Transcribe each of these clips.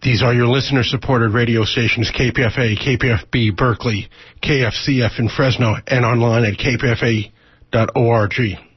These are your listener-supported radio stations, KPFA, KPFB, Berkeley, KFCF in Fresno, and online at kpfa.org.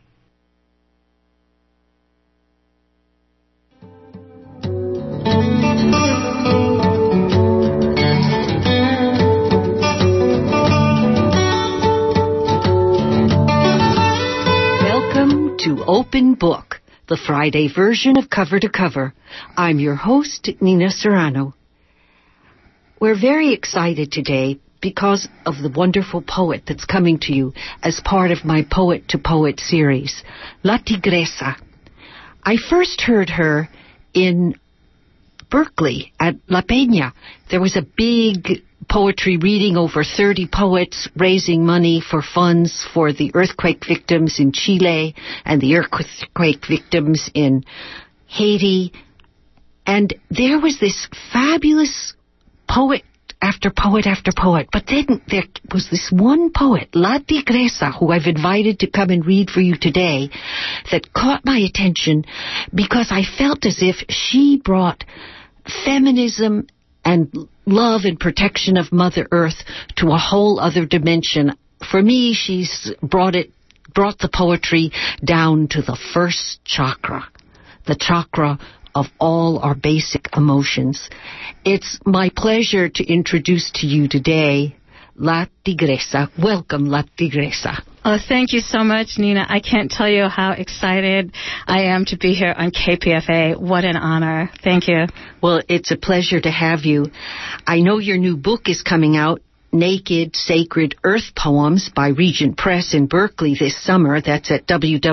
Welcome to Open Book, the Friday version of Cover to Cover. I'm your host, Nina Serrano. We're very excited today because of the wonderful poet that's coming to you as part of my Poet to Poet series, La Tigresa. I first heard her in Berkeley at La Peña. There was a big poetry reading, over 30 poets raising money for funds for the earthquake victims in Chile and the earthquake victims in Haiti. And there was this fabulous poet after poet after poet. But then there was this one poet, La Tigresa, who I've invited to come and read for you today, that caught my attention because I felt as if she brought feminism and love and protection of Mother Earth to a whole other dimension. For me, she's brought the poetry down to the first chakra, the chakra of all our basic emotions. It's my pleasure to introduce to you today La Tigresa. Welcome, La Tigresa. Oh, thank you so much, Nina. I can't tell you how excited I am to be here on KPFA. What an honor. Thank you. Well, it's a pleasure to have you. I know your new book is coming out, Naked Sacred Earth Poems, by Regent Press in Berkeley this summer. That's at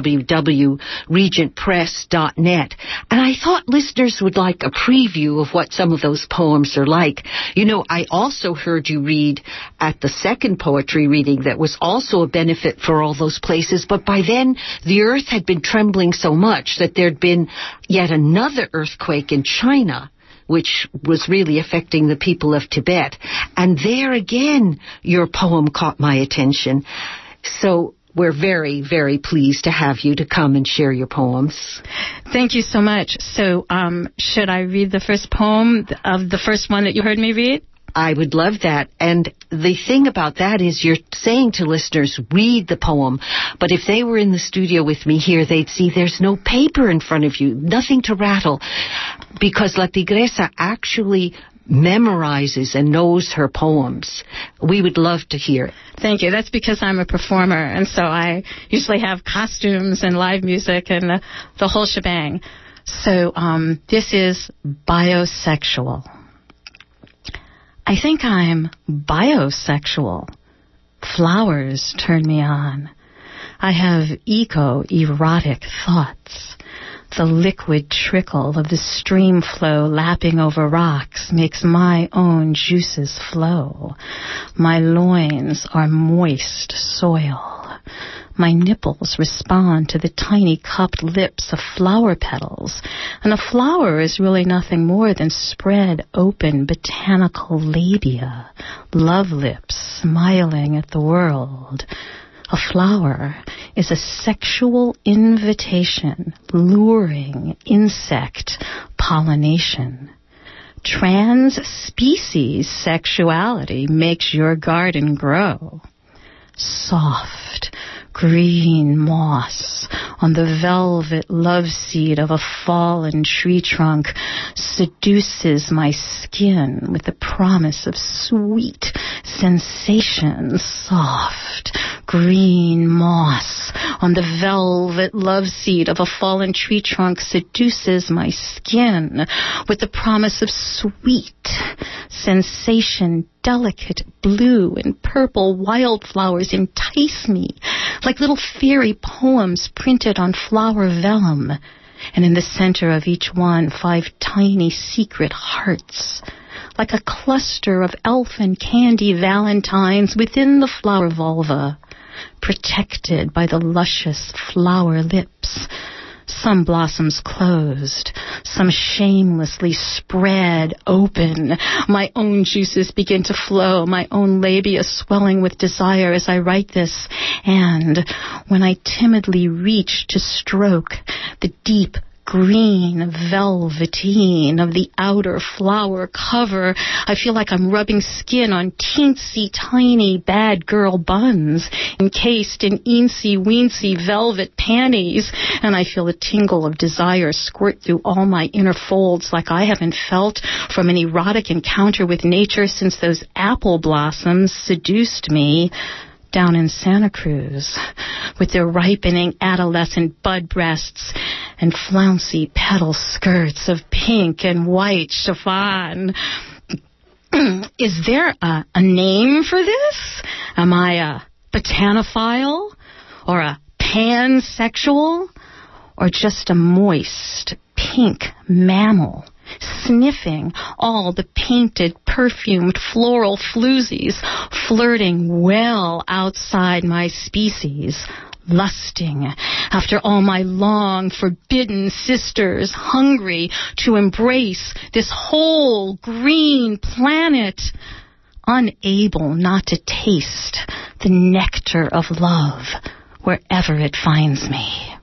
www.regentpress.net. And I thought listeners would like a preview of what some of those poems are like. You know, I also heard you read at the second poetry reading that was also a benefit for all those places, but by then the earth had been trembling so much that there'd been yet another earthquake in China, which was really affecting the people of Tibet. And there again, your poem caught my attention. So we're very, very pleased to have you to come and share your poems. Thank you so much. So should I read the first poem of the first one that you heard me read? I would love that. And the thing about that is you're saying to listeners, read the poem. But if they were in the studio with me here, they'd see there's no paper in front of you, nothing to rattle, because La Tigresa actually memorizes and knows her poems. We would love to hear it. Thank you. That's because I'm a performer, and so I usually have costumes and live music and the whole shebang. So this is Biosexual. I think I'm biosexual. Flowers turn me on. I have eco-erotic thoughts. The liquid trickle of the stream flow lapping over rocks makes my own juices flow. My loins are moist soil. My nipples respond to the tiny cupped lips of flower petals, and a flower is really nothing more than spread open botanical labia, love lips smiling at the world. A flower is a sexual invitation, luring insect pollination. Trans-species sexuality makes your garden grow. Soft, green moss on the velvet love seed of a fallen tree trunk seduces my skin with the promise of sweet sensation. Soft, green moss on the velvet love seed of a fallen tree trunk seduces my skin with the promise of sweet sensation. Delicate blue and purple wildflowers entice me like little fairy poems printed on flower vellum, and in the center of each one 5 tiny secret hearts, like a cluster of elfin candy valentines within the flower vulva, protected by the luscious flower lips. Some blossoms closed, some shamelessly spread open. My own juices begin to flow, my own labia swelling with desire as I write this. And when I timidly reach to stroke the deep green velveteen of the outer flower cover. I feel like I'm rubbing skin on teensy tiny bad girl buns encased in eensy weensy velvet panties, and I feel a tingle of desire squirt through all my inner folds like I haven't felt from an erotic encounter with nature since those apple blossoms seduced me down in Santa Cruz, with their ripening adolescent bud breasts and flouncy petal skirts of pink and white chiffon. Is there a name for this? Am I a botanophile or a pansexual or just a moist pink mammal sniffing all the painted, perfumed floral floozies, flirting well outside my species, lusting after all my long forbidden sisters, hungry to embrace this whole green planet, unable not to taste the nectar of love wherever it finds me.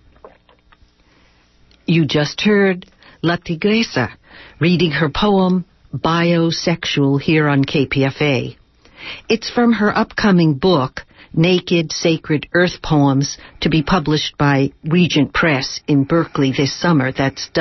You just heard La Tigresa reading her poem Biosexual here on KPFA. It's from her upcoming book, Naked Sacred Earth Poems, to be published by Regent Press in Berkeley this summer. That's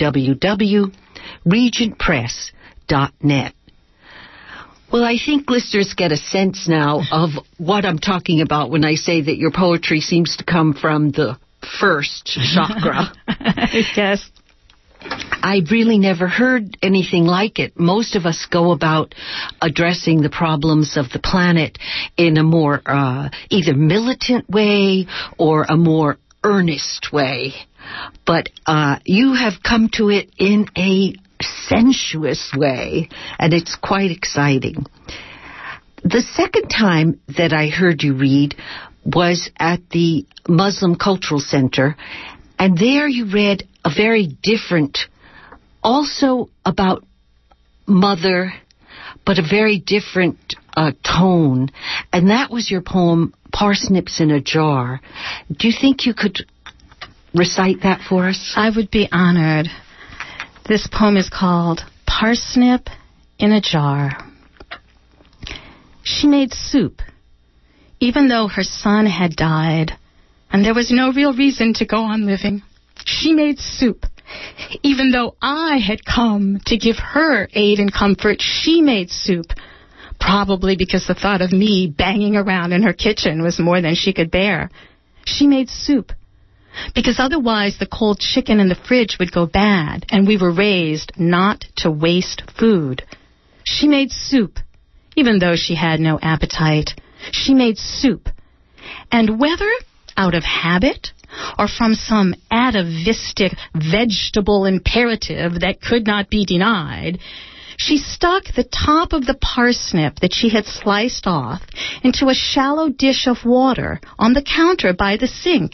www.regentpress.net. Well, I think listeners get a sense now of what I'm talking about when I say that your poetry seems to come from the first chakra. Yes. I've really never heard anything like it. Most of us go about addressing the problems of the planet in a more either militant way or a more earnest way. But you have come to it in a sensuous way, and it's quite exciting. The second time that I heard you read was at the Muslim Cultural Center, and there you read a very different, also about mother, but a very different tone. And that was your poem, Parsnips in a Jar. Do you think you could recite that for us? I would be honored. This poem is called Parsnip in a Jar. She made soup, even though her son had died, and there was no real reason to go on living. She made soup, even though I had come to give her aid and comfort. She made soup, probably because the thought of me banging around in her kitchen was more than she could bear. She made soup, because otherwise the cold chicken in the fridge would go bad, and we were raised not to waste food. She made soup, even though she had no appetite. She made soup, and whether out of habit or from some atavistic vegetable imperative that could not be denied, she stuck the top of the parsnip that she had sliced off into a shallow dish of water on the counter by the sink.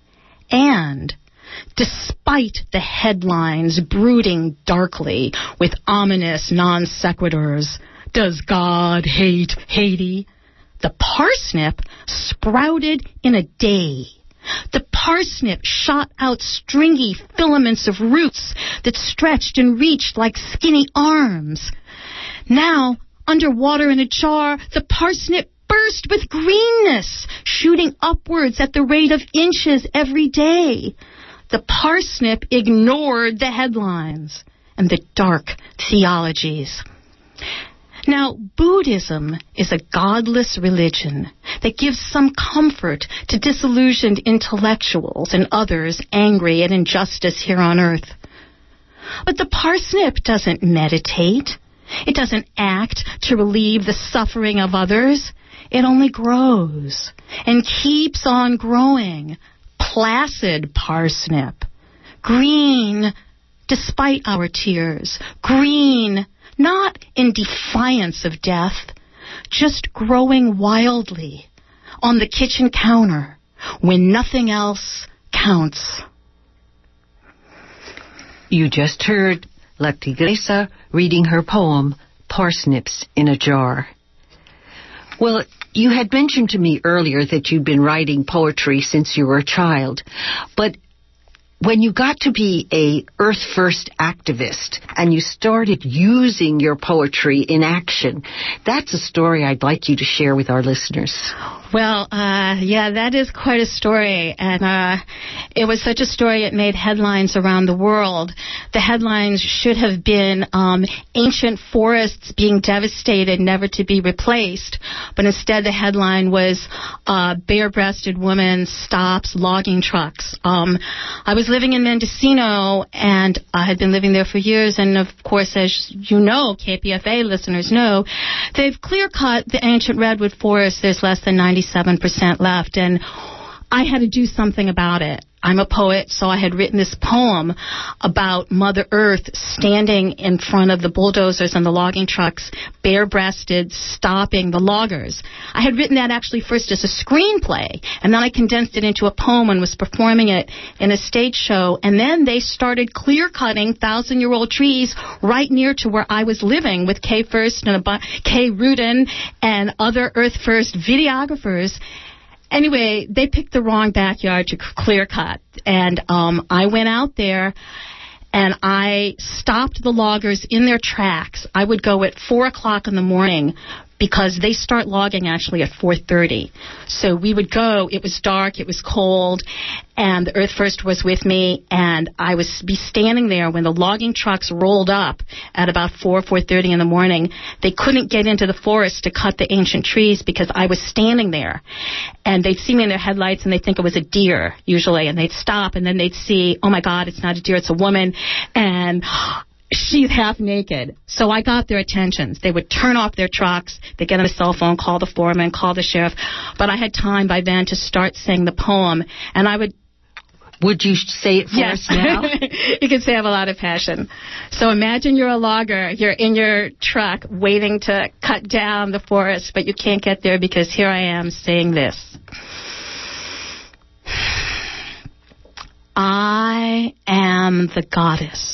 And, despite the headlines brooding darkly with ominous non sequiturs, "Does God hate Haiti?" the parsnip sprouted in a day. The parsnip shot out stringy filaments of roots that stretched and reached like skinny arms. Now, under water in a jar, the parsnip burst with greenness, shooting upwards at the rate of inches every day. The parsnip ignored the headlines and the dark theologies. Now, Buddhism is a godless religion that gives some comfort to disillusioned intellectuals and others angry at injustice here on earth. But the parsnip doesn't meditate. It doesn't act to relieve the suffering of others. It only grows and keeps on growing. Placid parsnip. Green despite our tears. Green not in defiance of death, just growing wildly on the kitchen counter when nothing else counts. You just heard La Tigresa reading her poem, Parsnips in a Jar. Well, you had mentioned to me earlier that you'd been writing poetry since you were a child, but when you got to be a Earth First activist and you started using your poetry in action, that's a story I'd like you to share with our listeners. Well, yeah, that is quite a story, and it was such a story it made headlines around the world. The headlines should have been ancient forests being devastated, never to be replaced, but instead the headline was bare-breasted woman stops logging trucks. I was living in Mendocino, and I had been living there for years, and of course, as you know, KPFA listeners know, they've clear-cut the ancient redwood forest. There's less than 97% left, and I had to do something about it. I'm a poet, so I had written this poem about Mother Earth standing in front of the bulldozers and the logging trucks, bare-breasted, stopping the loggers. I had written that actually first as a screenplay, and then I condensed it into a poem and was performing it in a stage show, and then they started clear-cutting 1,000-year-old trees right near to where I was living with Kay First and Kay Rudin and other Earth First videographers. Anyway, they picked the wrong backyard to clear cut, and I went out there and I stopped the loggers in their tracks. I would go at 4 o'clock in the morning because they start logging actually at 4:30. So we would go, it was dark, it was cold, and the Earth First was with me, and I would be standing there when the logging trucks rolled up at about 4:30 in the morning. They couldn't get into the forest to cut the ancient trees because I was standing there. And they'd see me in their headlights, and they'd think it was a deer, usually, and they'd stop, and then they'd see, oh my God, it's not a deer, it's a woman, and she's half naked. So I got their attentions. They would turn off their trucks. They'd get on a cell phone, call the foreman, call the sheriff. But I had time by then to start saying the poem. And I would... Would you say it for us now? You can say I have a lot of passion. So imagine you're a logger. You're in your truck waiting to cut down the forest, but you can't get there because here I am saying this. I am the goddess.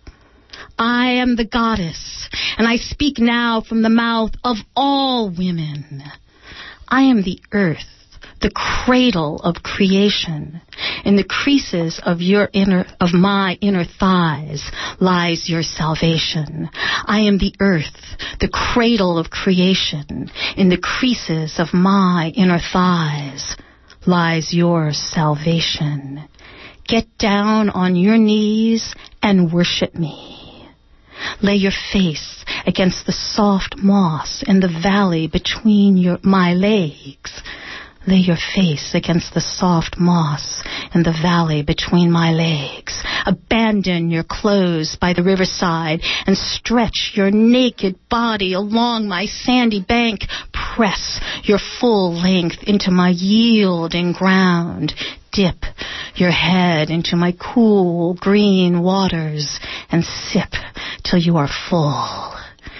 I am the goddess, and I speak now from the mouth of all women. I am the earth, the cradle of creation. In the creases of my inner thighs lies your salvation. I am the earth, the cradle of creation. In the creases of my inner thighs lies your salvation. Get down on your knees and worship me. Lay your face against the soft moss in the valley between my legs. Lay your face against the soft moss in the valley between my legs. Abandon your clothes by the riverside and stretch your naked body along my sandy bank. Press your full length into my yielding ground. Dip your head into my cool green waters and sip till you are full.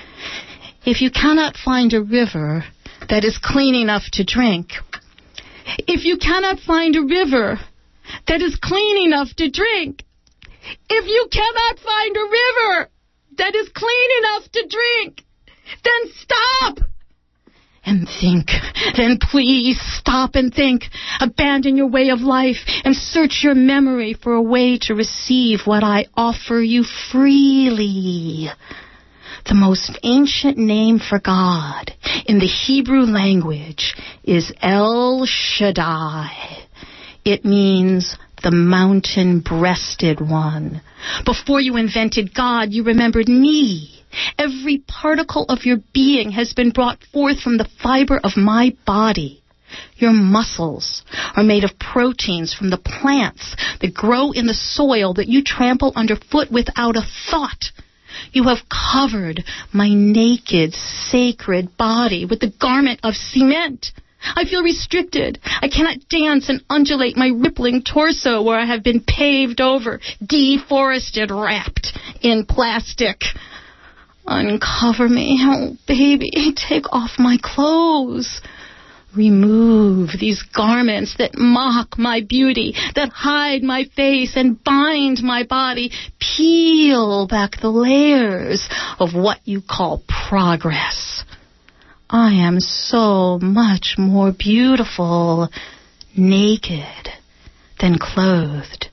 If you cannot find a river that is clean enough to drink, if you cannot find a river that is clean enough to drink, if you cannot find a river that is clean enough to drink, then stop and think. Then please stop and think. Abandon your way of life and search your memory for a way to receive what I offer you freely. The most ancient name for God in the Hebrew language is El Shaddai. It means the mountain-breasted one. Before you invented God, you remembered me. Every particle of your being has been brought forth from the fiber of my body. Your muscles are made of proteins from the plants that grow in the soil that you trample underfoot without a thought. You have covered my naked, sacred body with the garment of cement. I feel restricted. I cannot dance and undulate my rippling torso where I have been paved over, deforested, wrapped in plastic. Uncover me, oh baby, take off my clothes. Remove these garments that mock my beauty, that hide my face and bind my body. Peel back the layers of what you call progress. I am so much more beautiful naked than clothed.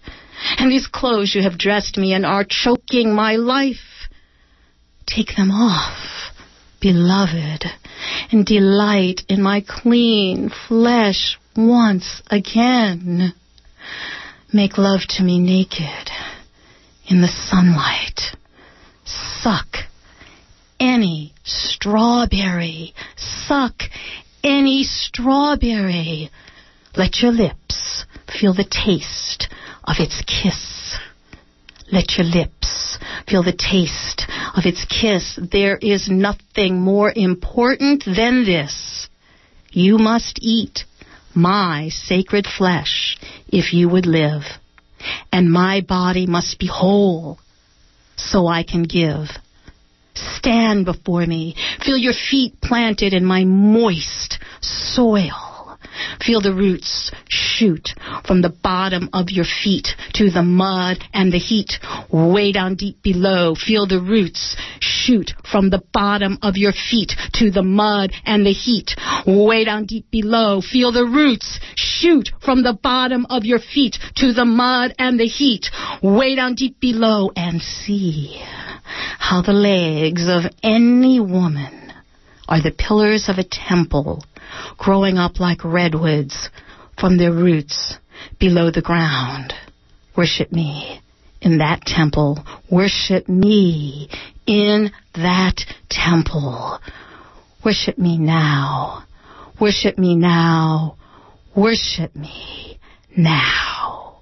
and these clothes you have dressed me in are choking my life. Take them off, beloved, and delight in my clean flesh once again. Make love to me naked in the sunlight. Suck any strawberry. Suck any strawberry. Let your lips feel the taste of its kiss. Let your lips feel the taste of its kiss. There is nothing more important than this. You must eat my sacred flesh if you would live, and my body must be whole so I can give. Stand before me. Feel your feet planted in my moist soil. Feel the roots shoot from the bottom of your feet to the mud and the heat way down deep below. Feel the roots shoot from the bottom of your feet to the mud and the heat way down deep below. Feel the roots shoot from the bottom of your feet to the mud and the heat way down deep below, and see how the legs of any woman are the pillars of a temple growing up like redwoods from their roots below the ground. Worship me in that temple. Worship me in that temple. Worship me now. Worship me now. Worship me now.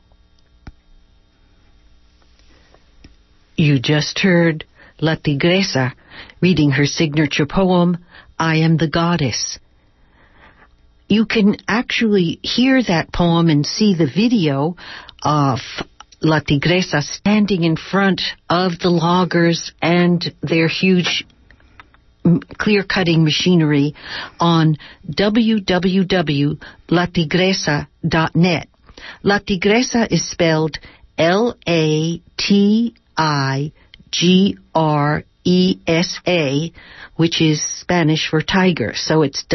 You just heard La Tigresa reading her signature poem, I Am the Goddess. You can actually hear that poem and see the video of La Tigresa standing in front of the loggers and their huge clear-cutting machinery on www.latigresa.net. La Tigresa is spelled Latigresa, which is Spanish for tiger. So it's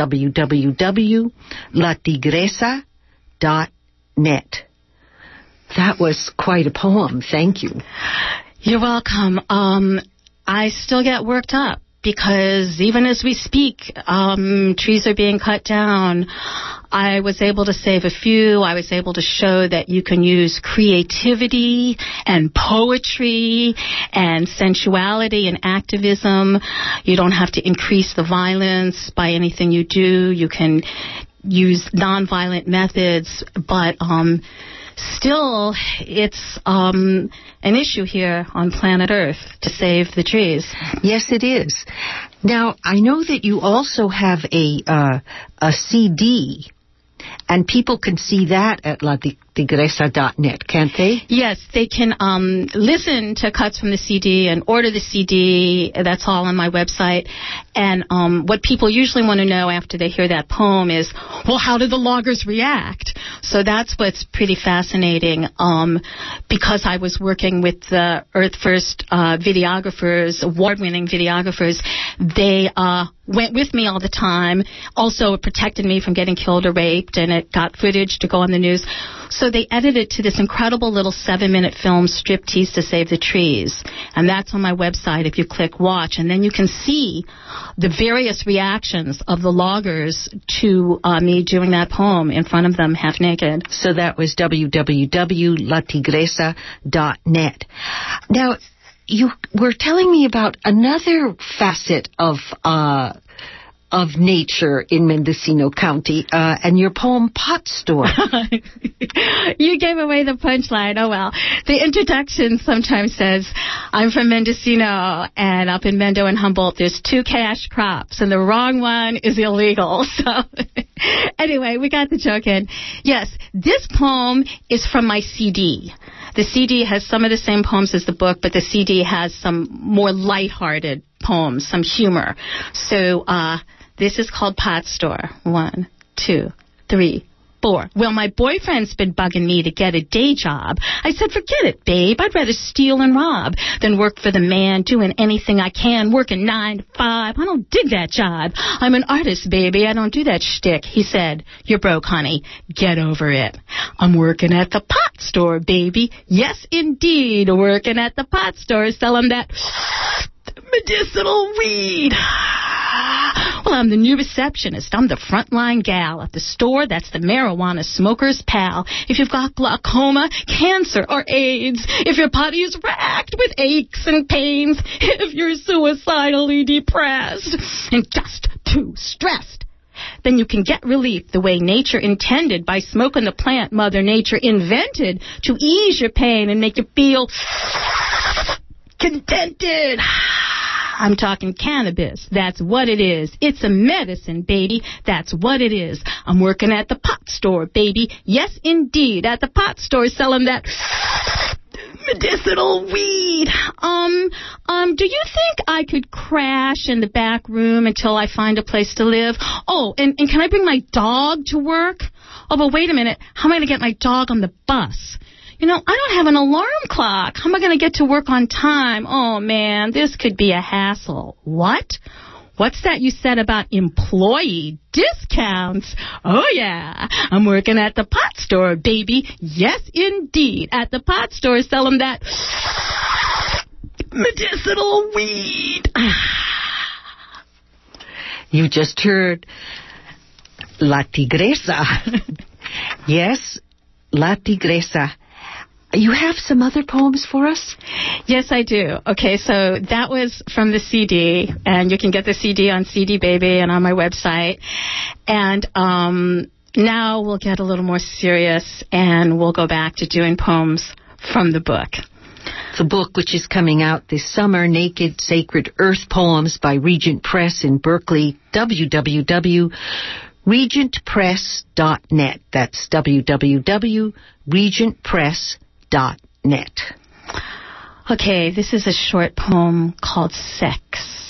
www.latigresa.net. That was quite a poem. Thank you. You're welcome. I still get worked up because even as we speak, trees are being cut down. I was able to save a few. I was able to show that you can use creativity and poetry and sensuality and activism. You don't have to increase the violence by anything you do. You can use nonviolent methods, but still, it's an issue here on planet Earth to save the trees. Yes, it is. Now, I know that you also have a CD, and people can see that at latigresa.net, can't they? Yes, they can listen to cuts from the CD and order the CD. That's all on my website. And what people usually want to know after they hear that poem is, well, how did the loggers react? So that's what's pretty fascinating, because I was working with the Earth First videographers, award-winning videographers. They went with me all the time. Also, it protected me from getting killed or raped, and it got footage to go on the news. So they edited to this incredible little 7-minute film, Striptease to Save the Trees. And that's on my website if you click watch. And then you can see the various reactions of the loggers to me doing that poem in front of them half naked. So that was www.latigresa.net. Now, you were telling me about another facet of nature in Mendocino County, and your poem Pot Store. You gave away the punchline. Oh, well. The introduction sometimes says, I'm from Mendocino, and up in Mendo and Humboldt, there's 2 cash crops, and the wrong one is illegal. So anyway, we got the joke in. Yes, this poem is from my CD. The CD has some of the same poems as the book, but the CD has some more lighthearted poems, some humor. So this is called Pot Store. 1, 2, 3, 4. Well, my boyfriend's been bugging me to get a day job. I said, forget it, babe. I'd rather steal and rob than work for the man, doing anything I can, working 9 to 5. I don't dig that job. I'm an artist, baby. I don't do that shtick. He said, you're broke, honey. Get over it. I'm working at the pot store, baby. Yes, indeed. Working at the pot store, selling that medicinal weed. Well, I'm the new receptionist. I'm the frontline gal at the store. That's the marijuana smoker's pal. If you've got glaucoma, cancer, or AIDS, if your body is racked with aches and pains, if you're suicidally depressed and just too stressed, then you can get relief the way nature intended by smoking the plant Mother Nature invented to ease your pain and make you feel contented. I'm talking cannabis. That's what it is. It's a medicine, baby. That's what it is. I'm working at the pot store, baby. Yes, indeed. At the pot store selling that medicinal weed. Do you think I could crash in the back room until I find a place to live? Oh, and can I bring my dog to work? Oh, but wait a minute. How am I going to get my dog on the bus? You know, I don't have an alarm clock. How am I going to get to work on time? Oh, man, this could be a hassle. What? What's that you said about employee discounts? Oh, yeah. I'm working at the pot store, baby. Yes, indeed. At the pot store selling that medicinal weed. You just heard La Tigresa. Yes, La Tigresa. You have some other poems for us? Yes, I do. Okay, so that was from the CD, and you can get the CD on CD Baby and on my website. And now we'll get a little more serious, and we'll go back to doing poems from the book. The book, which is coming out this summer, Naked Sacred Earth Poems by Regent Press in Berkeley, www.regentpress.net. That's www.regentpress.net. Okay, this is a short poem called Sex.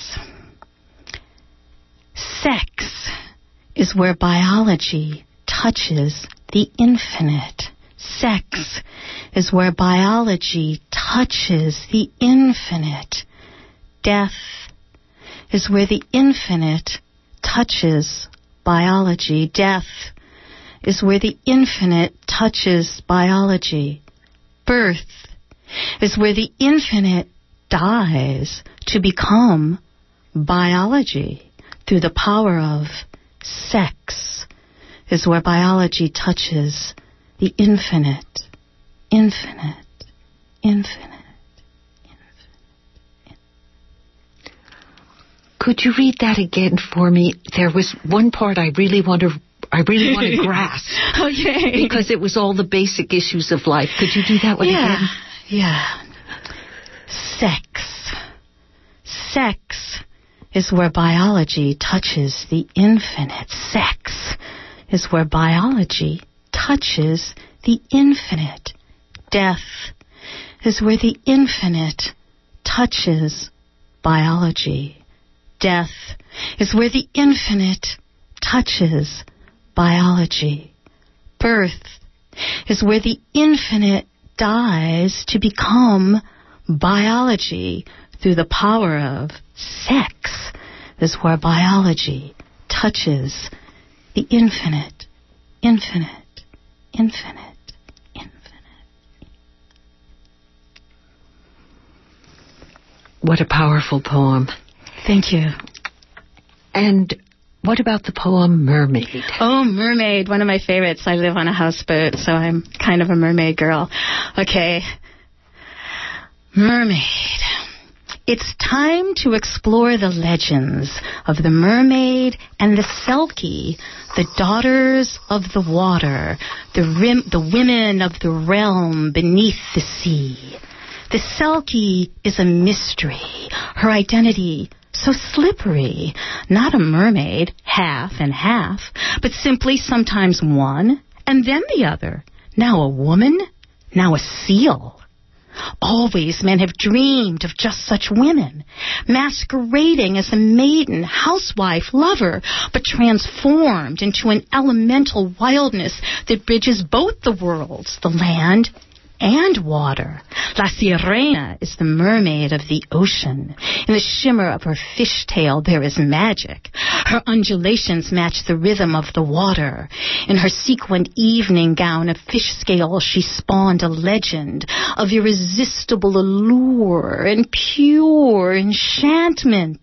Sex is where biology touches the infinite. Sex is where biology touches the infinite. Death is where the infinite touches biology. Death is where the infinite touches biology. Birth is where the infinite dies to become biology through the power of sex is where biology touches the infinite, infinite, infinite, infinite. Could you read that again for me? There was one part I really want to grasp. Okay. Because it was all the basic issues of life. Could you do that one again? Yeah. Sex. Sex is where biology touches the infinite. Sex is where biology touches the infinite. Death is where the infinite touches biology. Death is where the infinite touches biology. Birth is where the infinite dies to become biology through the power of sex is where biology touches the infinite, infinite, infinite, infinite. What a powerful poem. Thank you. And what about the poem Mermaid? Oh, Mermaid, one of my favorites. I live on a houseboat, so I'm kind of a mermaid girl. Okay. Mermaid. It's time to explore the legends of the mermaid and the Selkie, the daughters of the water, the women of the realm beneath the sea. The Selkie is a mystery. Her identity so slippery. Not a mermaid, half and half, but simply sometimes one and then the other. Now a woman, now a seal. Always men have dreamed of just such women, masquerading as a maiden, housewife, lover, but transformed into an elemental wildness that bridges both the worlds, the land and water. La Sirena is the mermaid of the ocean. In the shimmer of her fishtail there is magic. Her undulations match the rhythm of the water. In her sequined evening gown of fish scales she spawned a legend of irresistible allure and pure enchantment.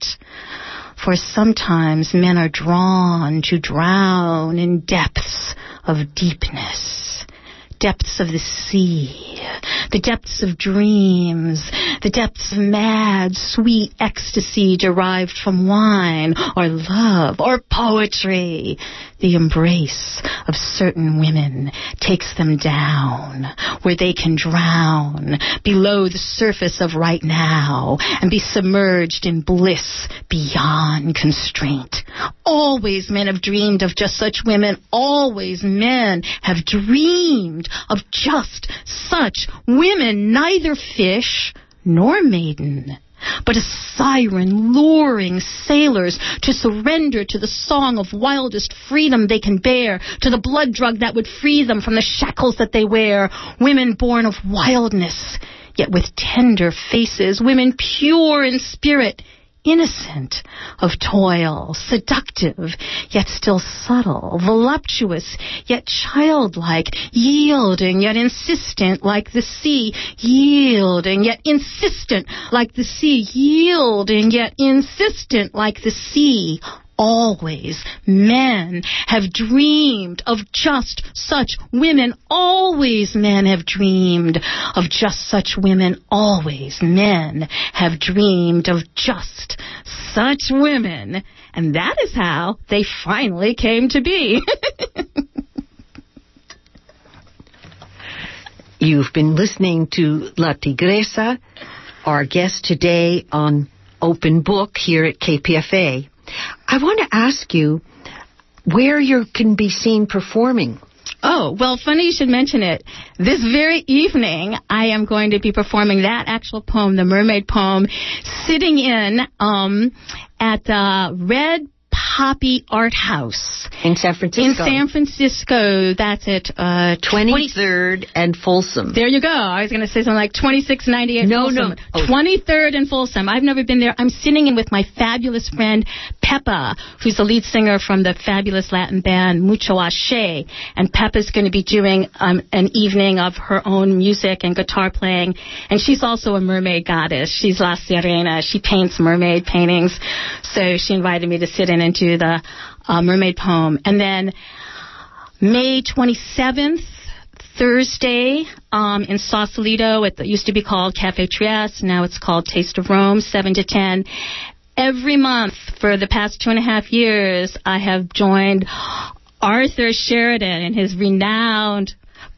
For sometimes men are drawn to drown in depths of deepness. Depths of the sea, the depths of dreams, the depths of mad, sweet ecstasy derived from wine or love or poetry. The embrace of certain women takes them down where they can drown below the surface of right now and be submerged in bliss beyond constraint. Always men have dreamed of just such women. Always men have dreamed of just such women, neither fish nor maiden, but a siren luring sailors to surrender to the song of wildest freedom they can bear, to the blood drug that would free them from the shackles that they wear. Women born of wildness, yet with tender faces. Women pure in spirit, innocent of toil, seductive, yet still subtle, voluptuous, yet childlike, yielding, yet insistent like the sea, yielding, yet insistent like the sea, yielding, yet insistent like the sea. Always men have dreamed of just such women. Always men have dreamed of just such women. Always men have dreamed of just such women. And that is how they finally came to be. You've been listening to La Tigresa, our guest today on Open Book here at KPFA. I want to ask you where you can be seen performing. Oh, well, funny you should mention it. This very evening, I am going to be performing that actual poem, the mermaid poem, sitting in at the Red Poppy Art House. In San Francisco. In San Francisco. That's at 23rd and Folsom. There you go. I was going to say something like 2698 No, Folsom. no. Oh. 23rd and Folsom. I've never been there. I'm sitting in with my fabulous friend Peppa, who's the lead singer from the fabulous Latin band Mucho Ashe. And Peppa's going to be doing an evening of her own music and guitar playing. And she's also a mermaid goddess. She's La Sirena. She paints mermaid paintings. So she invited me to sit in and do the mermaid poem. And then May 27th, Thursday, in Sausalito, it used to be called Cafe Trieste. Now it's called Taste of Rome, 7 to 10. Every month for the past 2.5 years, I have joined Arthur Sheridan in his renowned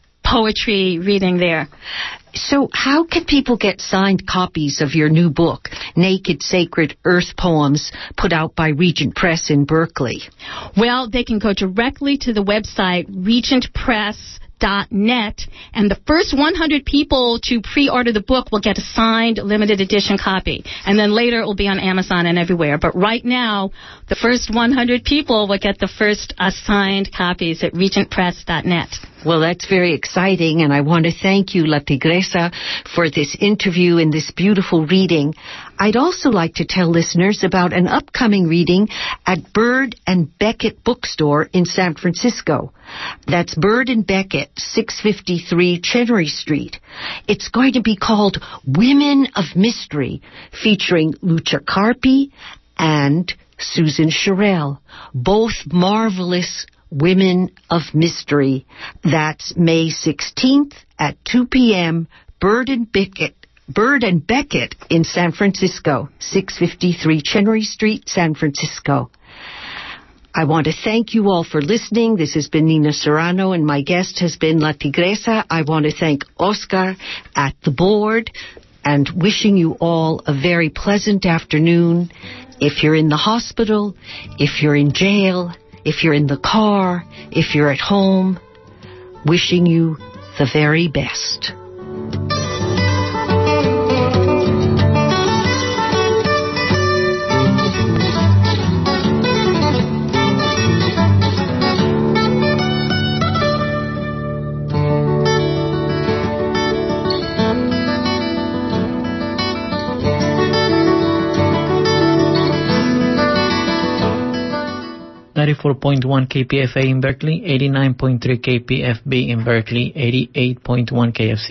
poetry reading there. So how can people get signed copies of your new book, Naked Sacred Earth Poems, put out by Regent Press in Berkeley? Well, they can go directly to the website, regentpress.net, and the first 100 people to pre-order the book will get a signed limited edition copy. And then later it will be on Amazon and everywhere. But right now, the first 100 people will get the first signed copies at regentpress.net. Well, that's very exciting, and I want to thank you, La Tigresa, for this interview and this beautiful reading. I'd also like to tell listeners about an upcoming reading at Bird and Beckett Bookstore in San Francisco. That's Bird and Beckett, 653 Chenery Street. It's going to be called Women of Mystery, featuring Lucia Carpi and Susan Sherrill, both marvelous women of mystery. That's May 16th at 2 p.m., Bird and Beckett in San Francisco, 653 Chenery Street, San Francisco. I want to thank you all for listening. This has been Nina Serrano, and my guest has been La Tigresa. I want to thank Oscar at the board, and wishing you all a very pleasant afternoon. If you're in the hospital, if you're in jail, if you're in the car, if you're at home, wishing you the very best. 94.1 KPFA in Berkeley, 89.3 KPFB in Berkeley, 88.1 KFC